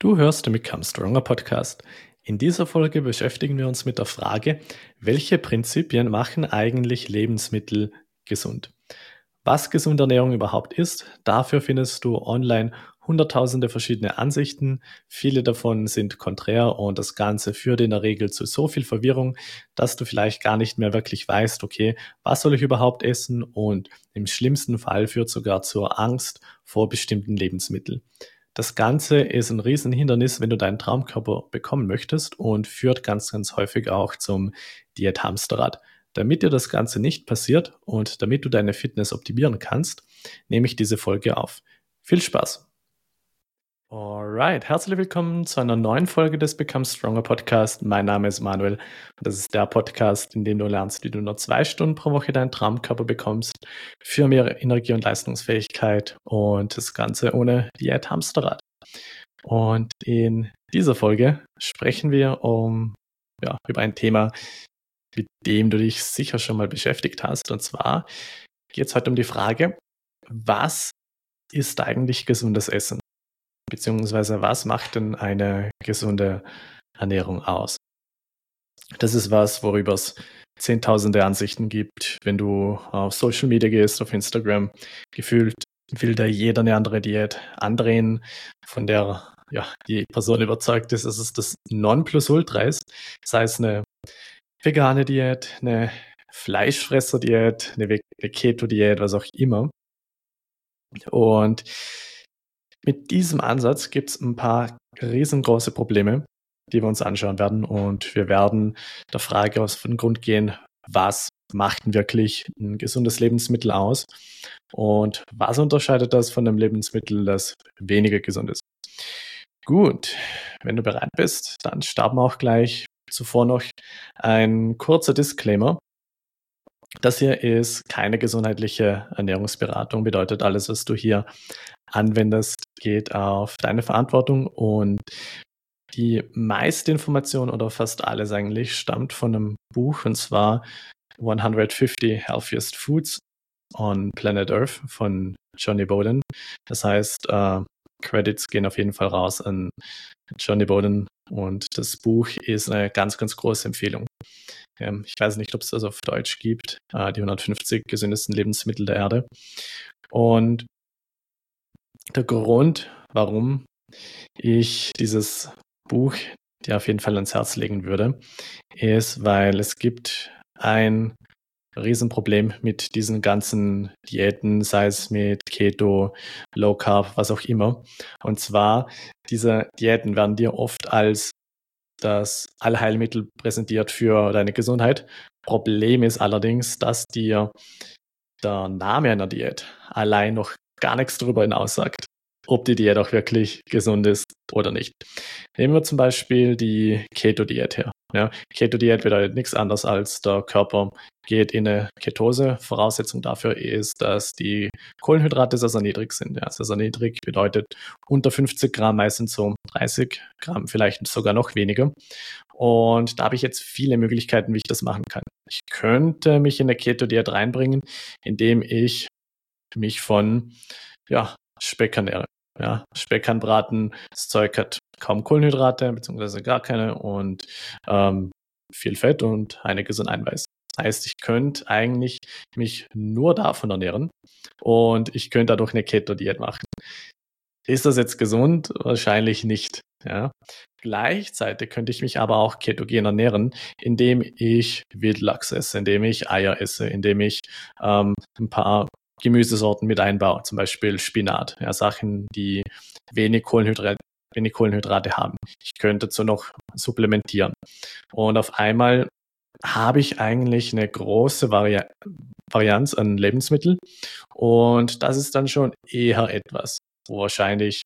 Du hörst den Become Stronger Podcast. In dieser Folge beschäftigen wir uns mit der Frage, welche Prinzipien machen eigentlich Lebensmittel gesund? Was gesunde Ernährung überhaupt ist, dafür findest du online hunderttausende verschiedene Ansichten. Viele davon sind konträr und das Ganze führt in der Regel zu so viel Verwirrung, dass du vielleicht gar nicht mehr wirklich weißt, okay, was soll ich überhaupt essen? Und im schlimmsten Fall führt sogar zur Angst vor bestimmten Lebensmitteln. Das Ganze ist ein Riesenhindernis, wenn du deinen Traumkörper bekommen möchtest und führt ganz häufig auch zum Diät-Hamsterrad. Damit dir das Ganze nicht passiert und damit du deine Fitness optimieren kannst, nehme ich diese Folge auf. Viel Spaß! Alright, herzlich willkommen zu einer neuen Folge des Become Stronger Podcast. Mein Name ist Manuel. Das ist der Podcast, in dem du lernst, wie du nur 2 Stunden pro Woche deinen Traumkörper bekommst, für mehr Energie und Leistungsfähigkeit und das Ganze ohne Diät-Hamsterrad. Und in dieser Folge sprechen wir über ein Thema, mit dem du dich sicher schon mal beschäftigt hast. Und zwar geht es heute um die Frage, was ist eigentlich gesundes Essen? Beziehungsweise was macht denn eine gesunde Ernährung aus? Das ist was, worüber es zehntausende Ansichten gibt. Wenn du auf Social Media gehst, auf Instagram, gefühlt will da jeder eine andere Diät andrehen, von der die Person überzeugt ist, dass es das Nonplusultra ist. Sei es eine vegane Diät, eine Fleischfresser-Diät, eine Keto-Diät, was auch immer. Und mit diesem Ansatz gibt es ein paar riesengroße Probleme, die wir uns anschauen werden. Und wir werden der Frage aus dem Grund gehen, was macht denn wirklich ein gesundes Lebensmittel aus? Und was unterscheidet das von einem Lebensmittel, das weniger gesund ist? Gut, wenn du bereit bist, dann starten wir auch gleich. Zuvor noch ein kurzer Disclaimer. Das hier ist keine gesundheitliche Ernährungsberatung, bedeutet alles, was du hier anwendest, geht auf deine Verantwortung und die meiste Information oder fast alles eigentlich stammt von einem Buch und zwar 150 Healthiest Foods on Planet Earth von Johnny Bowden. Das heißt, Credits gehen auf jeden Fall raus an Johnny Bowden und das Buch ist eine ganz große Empfehlung. Ich weiß nicht, ob es das auf Deutsch gibt, die 150 gesündesten Lebensmittel der Erde. Und der Grund, warum ich dieses Buch dir auf jeden Fall ans Herz legen würde, ist, weil es gibt ein Riesenproblem mit diesen ganzen Diäten, sei es mit Keto, Low Carb, was auch immer. Und zwar, diese Diäten werden dir oft als das Allheilmittel präsentiert für deine Gesundheit. Problem ist allerdings, dass dir der Name einer Diät allein noch gar nichts darüber hinaus sagt, ob die Diät auch wirklich gesund ist oder nicht. Nehmen wir zum Beispiel die Keto-Diät her. Ja, Keto-Diät bedeutet nichts anderes als der Körper geht in eine Ketose. Voraussetzung dafür ist, dass die Kohlenhydrate sehr niedrig sind. Ja, sehr niedrig bedeutet unter 50 Gramm, meistens so 30 Gramm, vielleicht sogar noch weniger. Und da habe ich jetzt viele Möglichkeiten, wie ich das machen kann. Ich könnte mich in eine Keto-Diät reinbringen, indem ich mich von Speck ernähre. Ja, Speck anbraten, das Zeug hat kaum Kohlenhydrate, beziehungsweise gar keine und viel Fett und einiges an Eiweiß. Das heißt, ich könnte eigentlich mich nur davon ernähren und ich könnte dadurch eine Keto-Diät machen. Ist das jetzt gesund? Wahrscheinlich nicht. Ja. Gleichzeitig könnte ich mich aber auch ketogen ernähren, indem ich Wildlachs esse, indem ich Eier esse, indem ich ein paar Gemüsesorten mit einbaue, zum Beispiel Spinat, ja, Sachen, die wenig Kohlenhydrate haben. Ich könnte dazu noch supplementieren. Und auf einmal habe ich eigentlich eine große Varianz an Lebensmitteln und das ist dann schon eher etwas, wo wahrscheinlich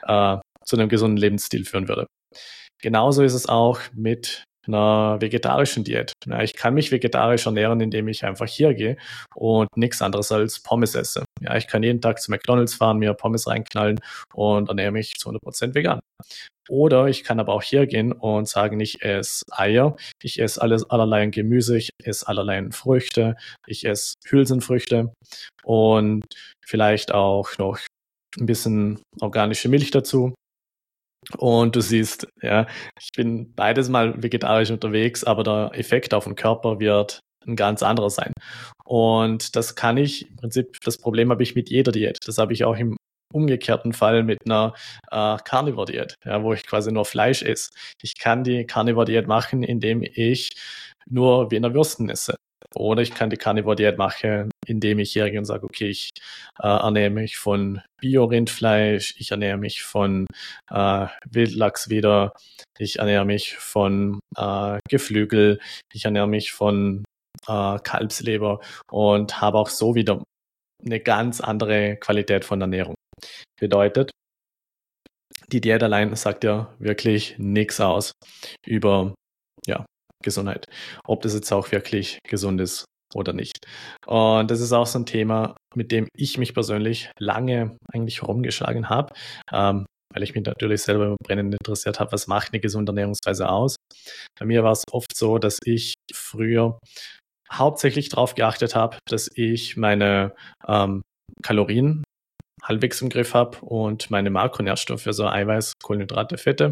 zu einem gesunden Lebensstil führen würde. Genauso ist es auch mit einer vegetarischen Diät. Ja, ich kann mich vegetarisch ernähren, indem ich einfach hier gehe und nichts anderes als Pommes esse. Ja, ich kann jeden Tag zu McDonald's fahren, mir Pommes reinknallen und ernähre mich zu 100% vegan. Oder ich kann aber auch hier gehen und sagen, ich esse Eier, ich esse allerlei Gemüse, ich esse allerlei Früchte, ich esse Hülsenfrüchte und vielleicht auch noch ein bisschen organische Milch dazu. Und du siehst, ja, ich bin beides mal vegetarisch unterwegs, aber der Effekt auf den Körper wird ein ganz anderer sein. Und das kann ich, im Prinzip, das Problem habe ich mit jeder Diät. Das habe ich auch im umgekehrten Fall mit einer Carnivore-Diät, ja, wo ich quasi nur Fleisch esse. Ich kann die Carnivore-Diät machen, indem ich nur Wiener Würsten esse. Oder ich kann die Carnivore-Diät machen, indem ich hergehe und sage, okay, ich ernähre mich von Bio-Rindfleisch, ich ernähre mich von Wildlachs wieder, ich ernähre mich von Geflügel, ich ernähre mich von Kalbsleber und habe auch so wieder eine ganz andere Qualität von Ernährung. Bedeutet, die Diät allein sagt ja wirklich nichts aus über ja, Gesundheit. Ob das jetzt auch wirklich gesund ist oder nicht. Und das ist auch so ein Thema, mit dem ich mich persönlich lange eigentlich rumgeschlagen habe, weil ich mich natürlich selber brennend interessiert habe, was macht eine gesunde Ernährungsweise aus. Bei mir war es oft so, dass ich früher hauptsächlich darauf geachtet habe, dass ich meine Kalorien halbwegs im Griff habe und meine Makronährstoffe, also Eiweiß, Kohlenhydrate, Fette,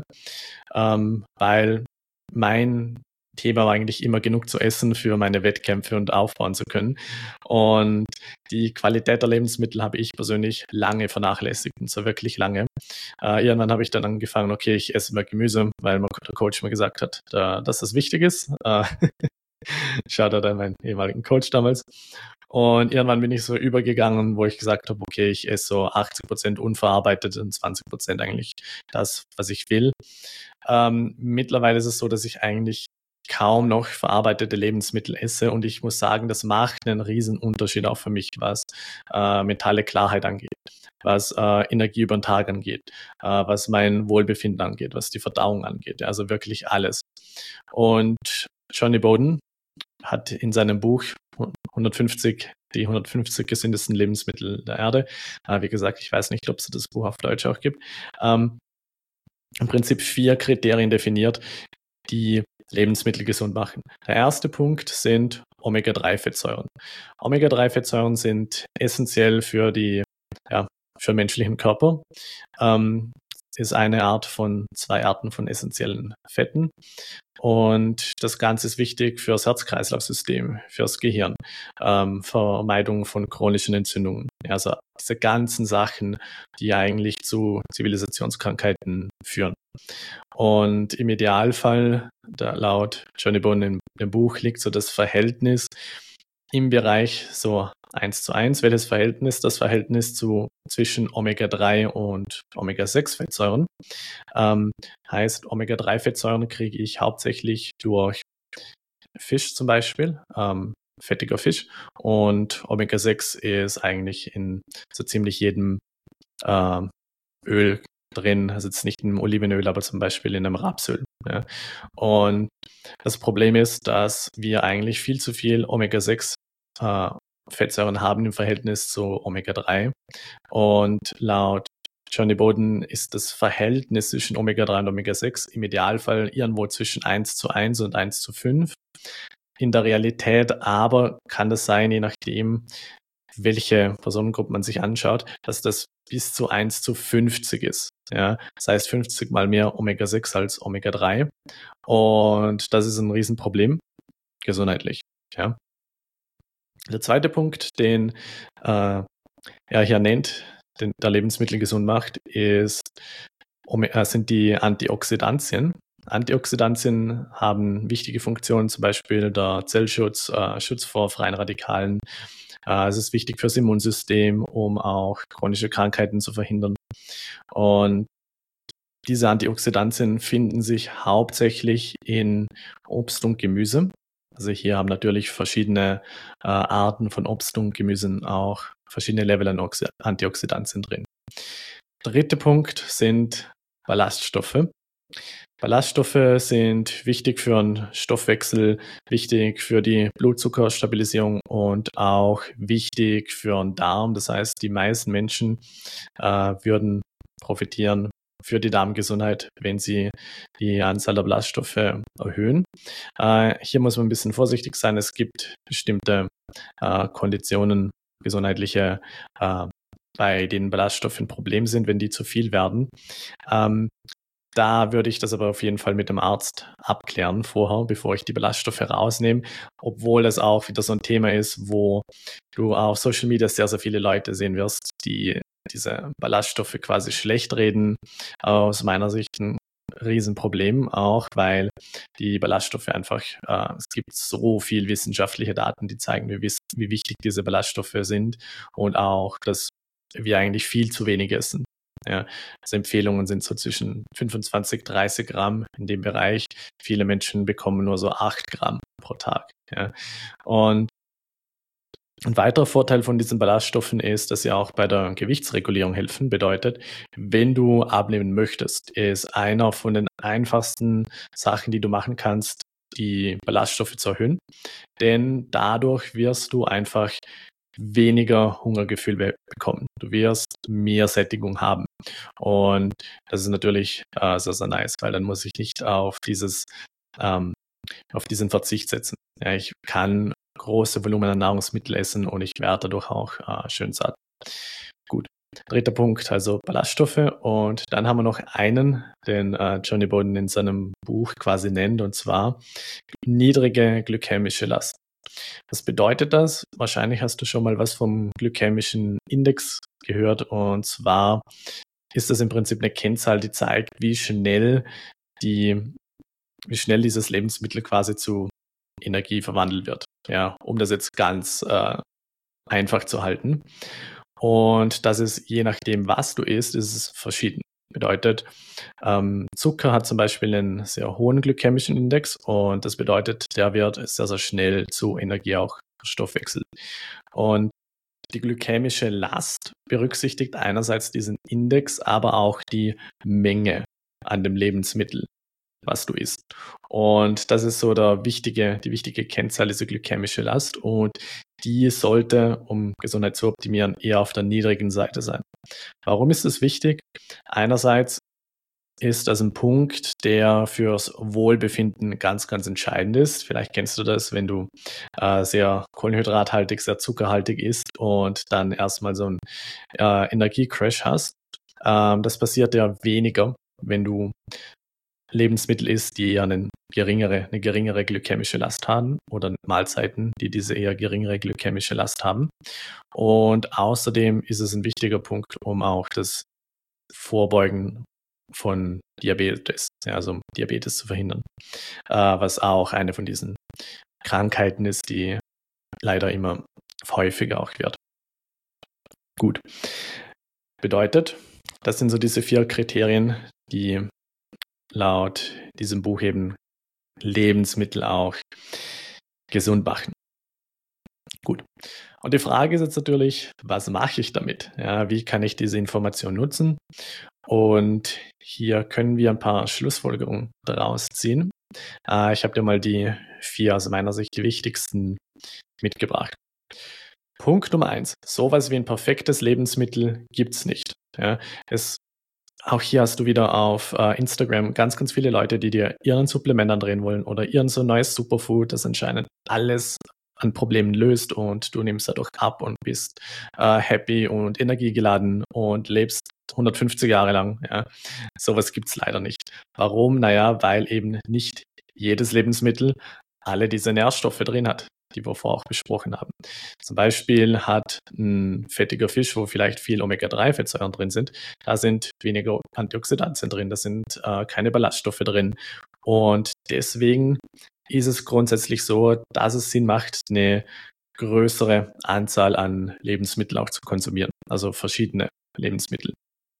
weil mein Thema war eigentlich immer genug zu essen für meine Wettkämpfe und aufbauen zu können. Und die Qualität der Lebensmittel habe ich persönlich lange vernachlässigt, und zwar wirklich lange. Irgendwann habe ich dann angefangen, okay, ich esse mehr Gemüse, weil der Coach mir gesagt hat, dass das wichtig ist. Shoutout an meinen ehemaligen Coach damals. Und irgendwann bin ich so übergegangen, wo ich gesagt habe, okay, ich esse so 80% unverarbeitet und 20% eigentlich das, was ich will. Mittlerweile ist es so, dass ich eigentlich kaum noch verarbeitete Lebensmittel esse und ich muss sagen, das macht einen riesen Unterschied auch für mich, was mentale Klarheit angeht, was Energie über den Tag angeht, was mein Wohlbefinden angeht, was die Verdauung angeht, also wirklich alles. Und Johnny Bowden hat in seinem Buch 150 gesündesten Lebensmittel der Erde. Wie gesagt, ich weiß nicht, ob es das Buch auf Deutsch auch gibt. Im Prinzip 4 Kriterien definiert, die Lebensmittel gesund machen. Der erste Punkt sind Omega-3-Fettsäuren. Omega-3-Fettsäuren sind essentiell für den menschlichen Körper. Ist eine Art von 2 Arten von essentiellen Fetten. Und das Ganze ist wichtig fürs Herz-Kreislauf-System, fürs Gehirn, Vermeidung von chronischen Entzündungen. Also diese ganzen Sachen, die eigentlich zu Zivilisationskrankheiten führen. Und im Idealfall, laut Johnny Bone in dem Buch, liegt so das Verhältnis im Bereich so 1:1. Welches Verhältnis? Das Verhältnis zwischen Omega-3 und Omega-6-Fettsäuren. Heißt, Omega-3-Fettsäuren kriege ich hauptsächlich durch Fisch zum Beispiel, fettiger Fisch. Und Omega-6 ist eigentlich in so ziemlich jedem Öl drin, also jetzt nicht im Olivenöl, aber zum Beispiel in einem Rapsöl. Ja. Und das Problem ist, dass wir eigentlich viel zu viel Omega-6 Fettsäuren haben im Verhältnis zu Omega-3. Und laut Johnny Bowden ist das Verhältnis zwischen Omega-3 und Omega-6 im Idealfall irgendwo zwischen 1:1 und 1:5. In der Realität aber kann das sein, je nachdem, welche Personengruppe man sich anschaut, dass das bis zu 1:50 ist. Ja, das heißt 50 mal mehr Omega-6 als Omega-3. Und das ist ein Riesenproblem, gesundheitlich. Ja. Der zweite Punkt, den er hier nennt, den der Lebensmittel gesund macht, sind die Antioxidantien. Antioxidantien haben wichtige Funktionen, zum Beispiel der Zellschutz, Schutz vor freien Radikalen. Es ist wichtig fürs Immunsystem, um auch chronische Krankheiten zu verhindern. Und diese Antioxidantien finden sich hauptsächlich in Obst und Gemüse. Also hier haben natürlich verschiedene Arten von Obst und Gemüsen auch verschiedene Level an Antioxidantien drin. Dritter Punkt sind Ballaststoffe. Ballaststoffe sind wichtig für den Stoffwechsel, wichtig für die Blutzuckerstabilisierung und auch wichtig für den Darm. Das heißt, die meisten Menschen würden profitieren für die Darmgesundheit, wenn sie die Anzahl der Ballaststoffe erhöhen. Hier muss man ein bisschen vorsichtig sein. Es gibt bestimmte Konditionen, gesundheitliche, bei denen Ballaststoffe ein Problem sind, wenn die zu viel werden. Da würde ich das aber auf jeden Fall mit dem Arzt abklären vorher, bevor ich die Ballaststoffe rausnehme, obwohl das auch wieder so ein Thema ist, wo du auf Social Media sehr, sehr viele Leute sehen wirst, die diese Ballaststoffe quasi schlecht reden. Aus meiner Sicht ein Riesenproblem auch, weil die Ballaststoffe einfach, es gibt so viel wissenschaftliche Daten, die zeigen, wie wichtig diese Ballaststoffe sind und auch, dass wir eigentlich viel zu wenig essen. Ja, also Empfehlungen sind so zwischen 25, 30 Gramm in dem Bereich. Viele Menschen bekommen nur so 8 Gramm pro Tag. Ja. Und ein weiterer Vorteil von diesen Ballaststoffen ist, dass sie auch bei der Gewichtsregulierung helfen. Bedeutet, wenn du abnehmen möchtest, ist einer von den einfachsten Sachen, die du machen kannst, die Ballaststoffe zu erhöhen. Denn dadurch wirst du einfach weniger Hungergefühl bekommen. Du wirst mehr Sättigung haben. Und das ist natürlich sehr, sehr nice, weil dann muss ich nicht ähm, auf diesen Verzicht setzen. Ja, ich kann große Volumen an Nahrungsmittel essen und ich werde dadurch auch schön satt. Gut. Dritter Punkt, also Ballaststoffe. Und dann haben wir noch einen, den Johnny Bowden in seinem Buch quasi nennt, und zwar niedrige glykämische Last. Was bedeutet das? Wahrscheinlich hast du schon mal was vom glykämischen Index gehört. Und zwar ist das im Prinzip eine Kennzahl, die zeigt, wie schnell dieses Lebensmittel quasi zu Energie verwandelt wird. Ja, um das jetzt ganz einfach zu halten. Und das ist, je nachdem, was du isst, ist es verschieden. Bedeutet, Zucker hat zum Beispiel einen sehr hohen glykämischen Index und das bedeutet, der wird sehr, sehr schnell zu Energie auch verstoffwechselt. Und die glykämische Last berücksichtigt einerseits diesen Index, aber auch die Menge an dem Lebensmittel, was du isst. Und das ist so die wichtige Kennzahl, diese glykämische Last. Und die sollte, um Gesundheit zu optimieren, eher auf der niedrigen Seite sein. Warum ist es wichtig? Einerseits ist das ein Punkt, der fürs Wohlbefinden ganz, ganz entscheidend ist. Vielleicht kennst du das, wenn du sehr kohlenhydrathaltig, sehr zuckerhaltig isst und dann erstmal so einen Energiecrash hast. Das passiert ja weniger, wenn du Lebensmittel isst, die eher eine geringere glykämische Last haben oder Mahlzeiten, die diese eher geringere glykämische Last haben. Und außerdem ist es ein wichtiger Punkt, um auch das Vorbeugen von Diabetes, ja, also Diabetes zu verhindern, was auch eine von diesen Krankheiten ist, die leider immer häufiger auch wird. Gut. Bedeutet, das sind so diese 4 Kriterien, die laut diesem Buch eben Lebensmittel auch gesund machen. Gut. Und die Frage ist jetzt natürlich, was mache ich damit? Ja, wie kann ich diese Information nutzen? Und hier können wir ein paar Schlussfolgerungen daraus ziehen. Ich habe dir mal die 4 aus meiner Sicht die wichtigsten mitgebracht. Punkt Nummer 1. Sowas wie ein perfektes Lebensmittel gibt's nicht. Ja, auch hier hast du wieder auf Instagram ganz, ganz viele Leute, die dir ihren Supplement andrehen wollen oder ihren so neues Superfood, das anscheinend alles an Problemen löst und du nimmst dadurch ab und bist happy und energiegeladen und lebst 150 Jahre lang. Ja. Sowas gibt's leider nicht. Warum? Naja, weil eben nicht jedes Lebensmittel alle diese Nährstoffe drin hat, die wir vorher auch besprochen haben. Zum Beispiel hat ein fettiger Fisch, wo vielleicht viel Omega-3-Fettsäuren drin sind, da sind weniger Antioxidantien drin, da sind keine Ballaststoffe drin. Und deswegen ist es grundsätzlich so, dass es Sinn macht, eine größere Anzahl an Lebensmitteln auch zu konsumieren, also verschiedene Lebensmittel.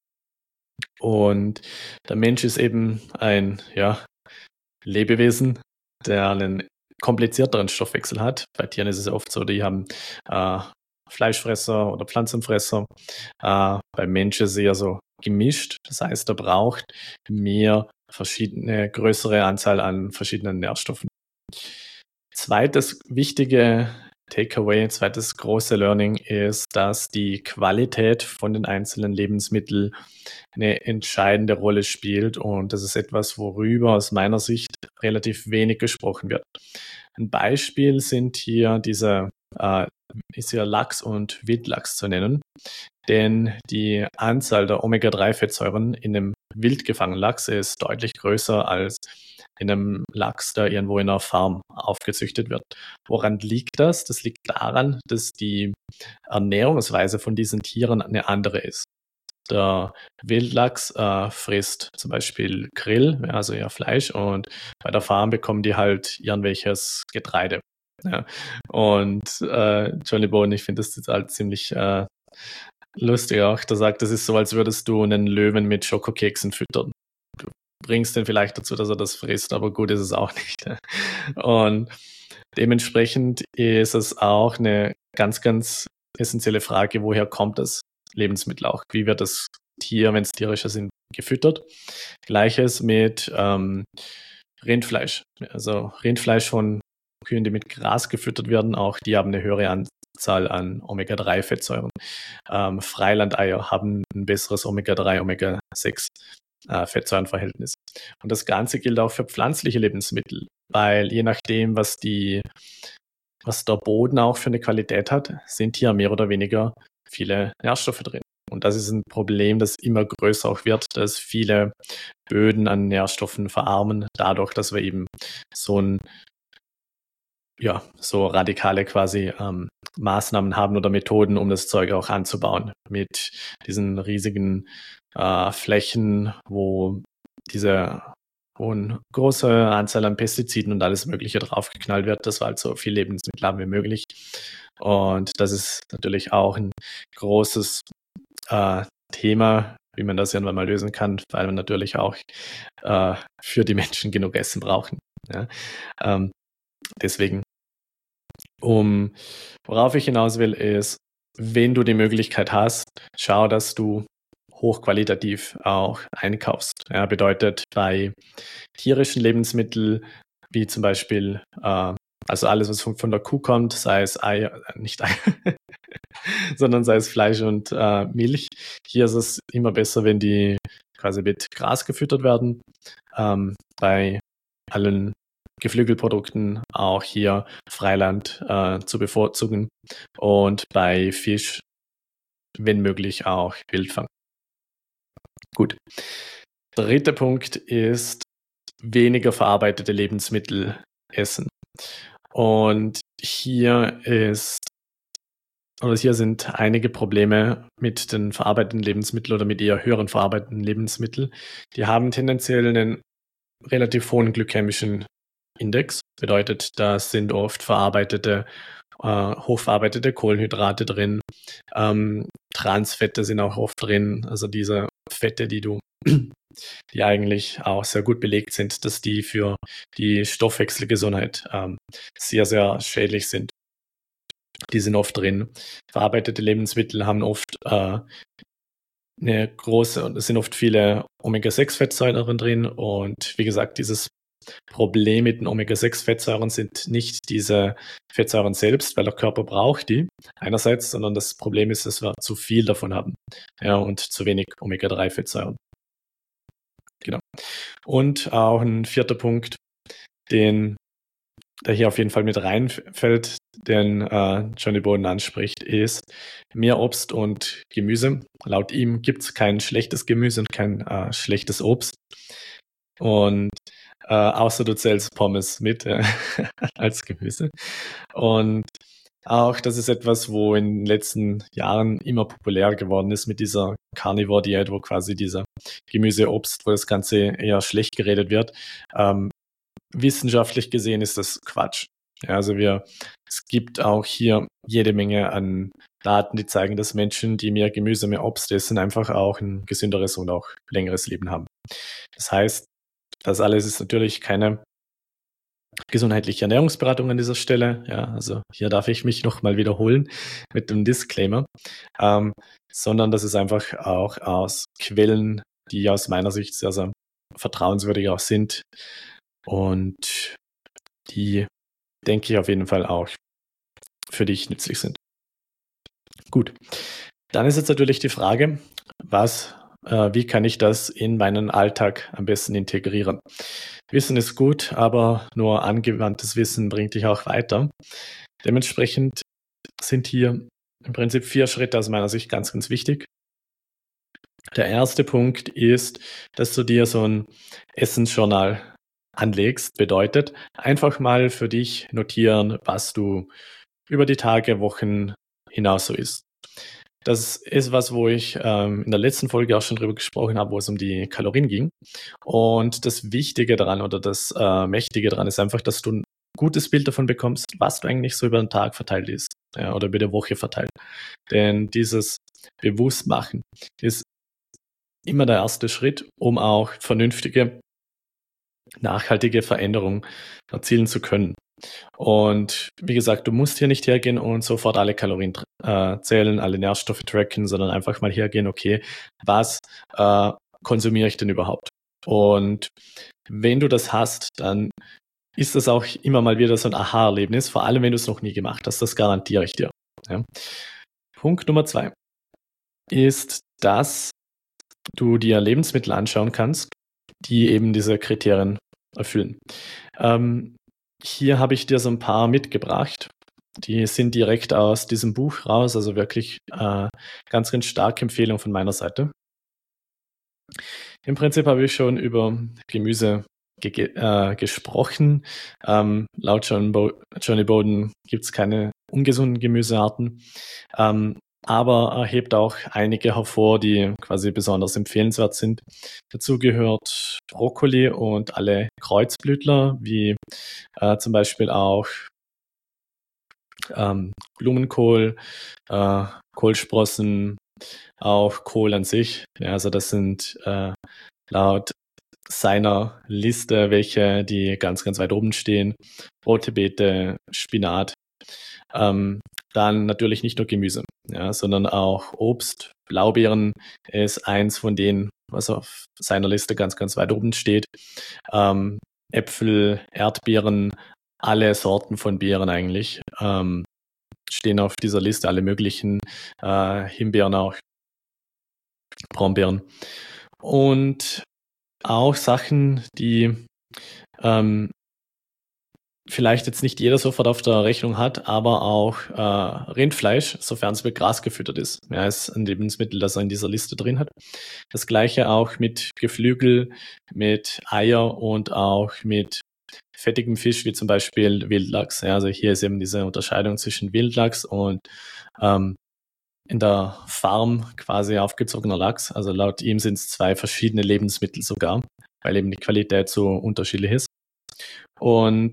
Und der Mensch ist eben ein Lebewesen, der einen komplizierteren Stoffwechsel hat. Bei Tieren ist es oft so, die haben Fleischfresser oder Pflanzenfresser. Beim Menschen ist es eher so gemischt. Das heißt, er braucht größere Anzahl an verschiedenen Nährstoffen. Zweites wichtige Takeaway, zweites große Learning ist, dass die Qualität von den einzelnen Lebensmitteln eine entscheidende Rolle spielt und das ist etwas, worüber aus meiner Sicht relativ wenig gesprochen wird. Ein Beispiel sind hier ist hier Lachs und Wildlachs zu nennen, denn die Anzahl der Omega-3-Fettsäuren in dem wild gefangenen Lachs ist deutlich größer als in einem Lachs, der irgendwo in einer Farm aufgezüchtet wird. Woran liegt das? Das liegt daran, dass die Ernährungsweise von diesen Tieren eine andere ist. Der Wildlachs frisst zum Beispiel Grill, ja, also ja Fleisch, und bei der Farm bekommen die halt irgendwelches Getreide. Ja. Und Johnny Bone, ich finde das jetzt halt ziemlich lustig auch. Der sagt, das ist so, als würdest du einen Löwen mit Schokokeksen füttern. Du bringst den vielleicht dazu, dass er das frisst, aber gut ist es auch nicht. Und dementsprechend ist es auch eine ganz, ganz essentielle Frage, woher kommt das Lebensmittel auch? Wie wird das Tier, wenn es tierische sind, gefüttert? Gleiches mit Rindfleisch. Also Rindfleisch von Kühen, die mit Gras gefüttert werden, auch die haben eine höhere Anzahl an Omega-3-Fettsäuren. Freilandeier haben ein besseres Omega-3, Omega-6 Fettsäurenverhältnis. Und das Ganze gilt auch für pflanzliche Lebensmittel, weil je nachdem, was der Boden auch für eine Qualität hat, sind hier mehr oder weniger viele Nährstoffe drin. Und das ist ein Problem, das immer größer auch wird, dass viele Böden an Nährstoffen verarmen, dadurch, dass wir eben so radikale quasi Maßnahmen haben oder Methoden, um das Zeug auch anzubauen. Mit diesen riesigen Flächen, wo eine große Anzahl an Pestiziden und alles Mögliche draufgeknallt wird, dass wir halt so viel Lebensmittel haben wie möglich. Und das ist natürlich auch ein großes Thema, wie man das irgendwann mal lösen kann, weil wir natürlich auch für die Menschen genug Essen brauchen. Ja? Deswegen, worauf ich hinaus will, ist, wenn du die Möglichkeit hast, schau, dass du hochqualitativ auch einkaufst. Ja, bedeutet bei tierischen Lebensmitteln, wie zum Beispiel, also alles, was von der Kuh kommt, sei es Eier, nicht Eier, sondern sei es Fleisch und Milch. Hier ist es immer besser, wenn die quasi mit Gras gefüttert werden. Bei allen Geflügelprodukten auch hier Freiland zu bevorzugen und bei Fisch, wenn möglich, auch Wildfang. Gut. Dritter Punkt ist weniger verarbeitete Lebensmittel essen. Und hier sind einige Probleme mit den verarbeiteten Lebensmitteln oder mit eher höheren verarbeiteten Lebensmitteln. Die haben tendenziell einen relativ hohen glykämischen Index. Bedeutet, da sind oft hochverarbeitete Kohlenhydrate drin. Transfette sind auch oft drin. Also diese Fette, die eigentlich auch sehr gut belegt sind, dass die für die Stoffwechselgesundheit sehr, sehr schädlich sind. Die sind oft drin. Verarbeitete Lebensmittel haben oft es sind oft viele Omega-6-Fettsäuren drin, und wie gesagt, dieses Problem mit den Omega-6-Fettsäuren sind nicht diese Fettsäuren selbst, weil der Körper braucht die einerseits, sondern das Problem ist, dass wir zu viel davon haben, ja, und zu wenig Omega-3-Fettsäuren. Genau. Und auch ein vierter Punkt, der hier auf jeden Fall mit reinfällt, den Johnny Bowden anspricht, ist mehr Obst und Gemüse. Laut ihm gibt es kein schlechtes Gemüse und kein schlechtes Obst. Und außer du zählst Pommes mit als Gemüse. Und auch das ist etwas, wo in den letzten Jahren immer populärer geworden ist mit dieser Carnivore-Diät, wo quasi dieser Gemüse-Obst, wo das Ganze eher schlecht geredet wird. Wissenschaftlich gesehen ist das Quatsch. Ja, also es gibt auch hier jede Menge an Daten, die zeigen, dass Menschen, die mehr Gemüse, mehr Obst essen, einfach auch ein gesünderes und auch längeres Leben haben. Das heißt, das alles ist natürlich keine gesundheitliche Ernährungsberatung an dieser Stelle. Ja, also hier darf ich mich nochmal wiederholen mit dem Disclaimer, sondern das ist einfach auch aus Quellen, die aus meiner Sicht sehr, sehr vertrauenswürdig auch sind und die, denke ich, auf jeden Fall auch für dich nützlich sind. Gut, dann ist jetzt natürlich die Frage, wie kann ich das in meinen Alltag am besten integrieren? Wissen ist gut, aber nur angewandtes Wissen bringt dich auch weiter. Dementsprechend sind hier im Prinzip 4 Schritte aus meiner Sicht ganz, ganz wichtig. Der erste Punkt ist, dass du dir so ein Essensjournal anlegst. Bedeutet, einfach mal für dich notieren, was du über die Tage, Wochen hinaus so isst. Das ist was, wo ich in der letzten Folge auch schon drüber gesprochen habe, wo es um die Kalorien ging. Und das Wichtige daran oder das Mächtige daran ist einfach, dass du ein gutes Bild davon bekommst, was du eigentlich so über den Tag verteilt isst, ja, oder über die Woche verteilt. Denn dieses Bewusstmachen ist immer der erste Schritt, um auch vernünftige, nachhaltige Veränderungen erzielen zu können. Und wie gesagt, du musst hier nicht hergehen und sofort alle Kalorien zählen, alle Nährstoffe tracken, sondern einfach mal hergehen, okay, was konsumiere ich denn überhaupt? Und wenn du das hast, dann ist das auch immer mal wieder so ein Aha-Erlebnis, vor allem wenn du es noch nie gemacht hast, das garantiere ich dir. Ja. Punkt Nummer 2 ist, dass du dir Lebensmittel anschauen kannst, die eben diese Kriterien erfüllen. Hier habe ich dir so ein paar mitgebracht. Die sind direkt aus diesem Buch raus, also wirklich ganz, ganz starke Empfehlung von meiner Seite. Im Prinzip habe ich schon über Gemüse gesprochen. Laut Johnny Bowden gibt es keine ungesunden Gemüsearten, aber er hebt auch einige hervor, die quasi besonders empfehlenswert sind. Dazu gehört Brokkoli und alle Kreuzblütler, wie zum Beispiel auch Blumenkohl, Kohlsprossen, auch Kohl an sich. Ja, also das sind laut seiner Liste welche, die ganz, ganz weit oben stehen. Rote Beete, Spinat. Dann natürlich nicht nur Gemüse, ja, sondern auch Obst. Blaubeeren ist eins von denen, was auf seiner Liste ganz, ganz weit oben steht. Äpfel, Erdbeeren, alle Sorten von Beeren eigentlich stehen auf dieser Liste, alle möglichen, Himbeeren auch, Brombeeren. Und auch Sachen, die vielleicht jetzt nicht jeder sofort auf der Rechnung hat, aber auch Rindfleisch, sofern es mit Gras gefüttert ist. Ja, ist ein Lebensmittel, das er in dieser Liste drin hat. Das gleiche auch mit Geflügel, mit Eier und auch mit fettigem Fisch, wie zum Beispiel Wildlachs. Ja, also hier ist eben diese Unterscheidung zwischen Wildlachs und in der Farm quasi aufgezogener Lachs. Also laut ihm sind es zwei verschiedene Lebensmittel sogar, weil eben die Qualität so unterschiedlich ist. Und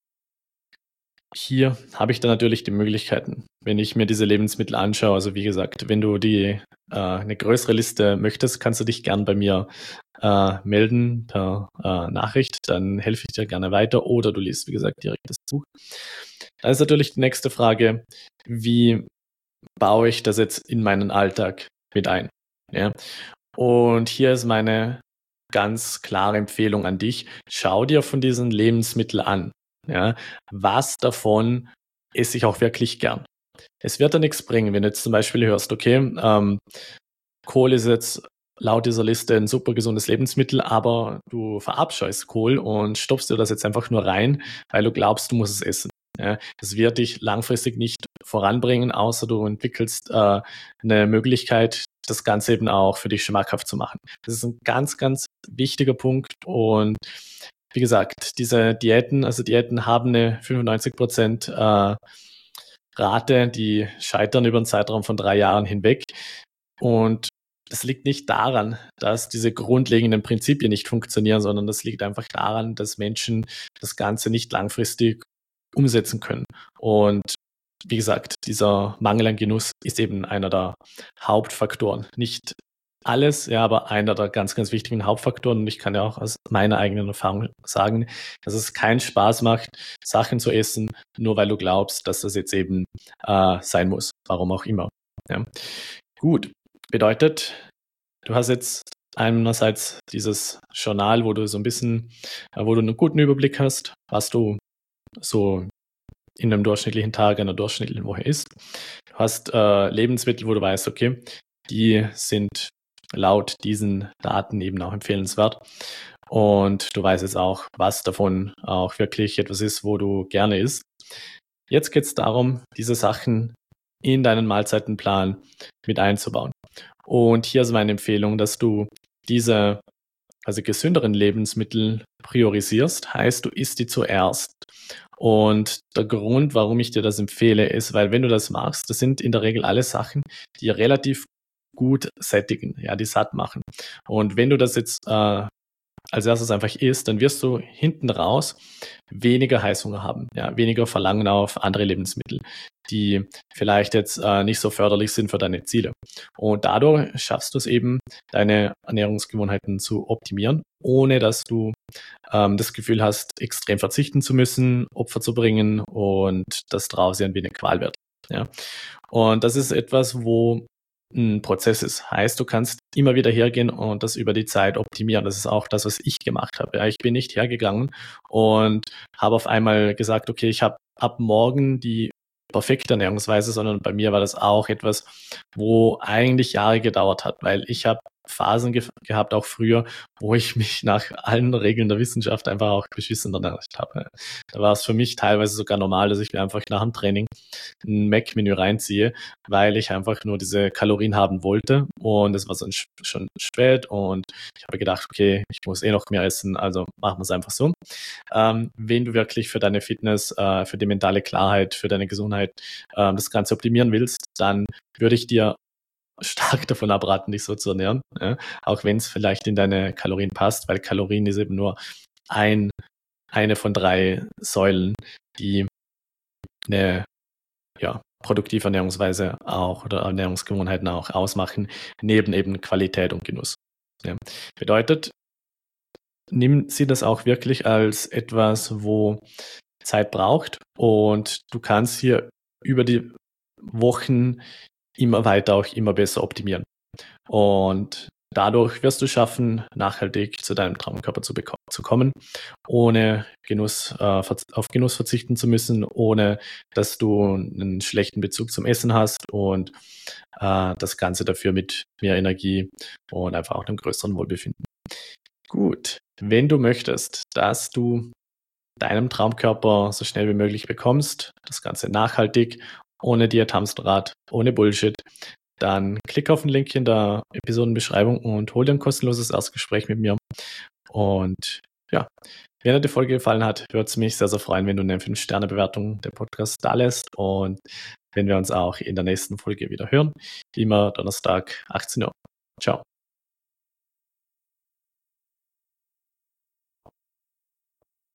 hier habe ich dann natürlich die Möglichkeiten, wenn ich mir diese Lebensmittel anschaue. Also wie gesagt, wenn du eine größere Liste möchtest, kannst du dich gern bei mir melden per Nachricht. Dann helfe ich dir gerne weiter oder du liest, wie gesagt, direkt das Buch. Dann ist natürlich die nächste Frage, wie baue ich das jetzt in meinen Alltag mit ein? Ja? Und hier ist meine ganz klare Empfehlung an dich. Schau dir von diesen Lebensmitteln an. Ja? Was davon esse ich auch wirklich gern? Es wird da nichts bringen, wenn du jetzt zum Beispiel hörst, okay, Kohl ist jetzt laut dieser Liste ein super gesundes Lebensmittel, aber du verabscheust Kohl und stopfst dir das jetzt einfach nur rein, weil du glaubst, du musst es essen. Ja, das wird dich langfristig nicht voranbringen, außer du entwickelst eine Möglichkeit, das Ganze eben auch für dich schmackhaft zu machen. Das ist ein ganz, ganz wichtiger Punkt. Und wie gesagt, diese Diäten haben eine 95% Rate, die scheitern über einen Zeitraum von 3 Jahren hinweg. Und das liegt nicht daran, dass diese grundlegenden Prinzipien nicht funktionieren, sondern das liegt einfach daran, dass Menschen das Ganze nicht langfristig umsetzen können. Und wie gesagt, dieser Mangel an Genuss ist eben einer der Hauptfaktoren. Nicht alles, ja, aber einer der ganz, ganz wichtigen Hauptfaktoren. Und ich kann ja auch aus meiner eigenen Erfahrung sagen, dass es keinen Spaß macht, Sachen zu essen, nur weil du glaubst, dass das jetzt eben sein muss. Warum auch immer. Ja. Gut, bedeutet, du hast jetzt einerseits dieses Journal, wo du so ein bisschen, wo du einen guten Überblick hast, was du so in einem durchschnittlichen Tag, einer durchschnittlichen Woche isst. Du hast Lebensmittel, wo du weißt, okay, die sind laut diesen Daten eben auch empfehlenswert. Und du weißt jetzt auch, was davon auch wirklich etwas ist, wo du gerne isst. Jetzt geht es darum, diese Sachen in deinen Mahlzeitenplan mit einzubauen. Und hier ist meine Empfehlung, dass du diese gesünderen Lebensmittel priorisierst, heißt, du isst die zuerst. Und der Grund, warum ich dir das empfehle, ist, weil wenn du das machst, das sind in der Regel alle Sachen, die relativ gut sättigen, ja, die satt machen. Und wenn du das jetzt als erstes einfach isst, dann wirst du hinten raus weniger Heißhunger haben, ja, weniger Verlangen auf andere Lebensmittel, die vielleicht jetzt nicht so förderlich sind für deine Ziele. Und dadurch schaffst du es eben, deine Ernährungsgewohnheiten zu optimieren, ohne dass du das Gefühl hast, extrem verzichten zu müssen, Opfer zu bringen und das draußen ein wenig Qual wird. Ja. Und das ist etwas, wo ein Prozess ist. Heißt, du kannst immer wieder hergehen und das über die Zeit optimieren. Das ist auch das, was ich gemacht habe. Ja, ich bin nicht hergegangen und habe auf einmal gesagt, okay, ich habe ab morgen die perfekte Ernährungsweise, sondern bei mir war das auch etwas, wo eigentlich Jahre gedauert hat, weil ich habe Phasen gehabt, auch früher, wo ich mich nach allen Regeln der Wissenschaft einfach auch beschissen ernährt habe. Da war es für mich teilweise sogar normal, dass ich mir einfach nach dem Training ein Mac-Menü reinziehe, weil ich einfach nur diese Kalorien haben wollte und es war schon spät und ich habe gedacht, okay, ich muss noch mehr essen, also machen wir es einfach so. Wenn du wirklich für deine Fitness, für die mentale Klarheit, für deine Gesundheit das Ganze optimieren willst, dann würde ich dir stark davon abraten, dich so zu ernähren, ja? Auch wenn es vielleicht in deine Kalorien passt, weil Kalorien ist eben nur eine von 3 Säulen, die eine produktive Ernährungsweise auch oder Ernährungsgewohnheiten auch ausmachen, neben eben Qualität und Genuss. Ja. Bedeutet, nimm sie das auch wirklich als etwas, wo Zeit braucht und du kannst hier über die Wochen immer weiter auch immer besser optimieren. Und dadurch wirst du schaffen, nachhaltig zu deinem Traumkörper zu kommen, ohne auf Genuss verzichten zu müssen, ohne dass du einen schlechten Bezug zum Essen hast und das Ganze dafür mit mehr Energie und einfach auch einem größeren Wohlbefinden. Gut, wenn du möchtest, dass du deinem Traumkörper so schnell wie möglich bekommst, das Ganze nachhaltig, ohne Diät-Hamsterrad, ohne Bullshit, dann klick auf den Link in der Episodenbeschreibung und hol dir ein kostenloses Erstgespräch mit mir. Und ja, wenn dir die Folge gefallen hat, würde es mich sehr, sehr freuen, wenn du eine 5-Sterne-Bewertung der Podcast da lässt und wenn wir uns auch in der nächsten Folge wieder hören. Immer Donnerstag, 18 Uhr. Ciao.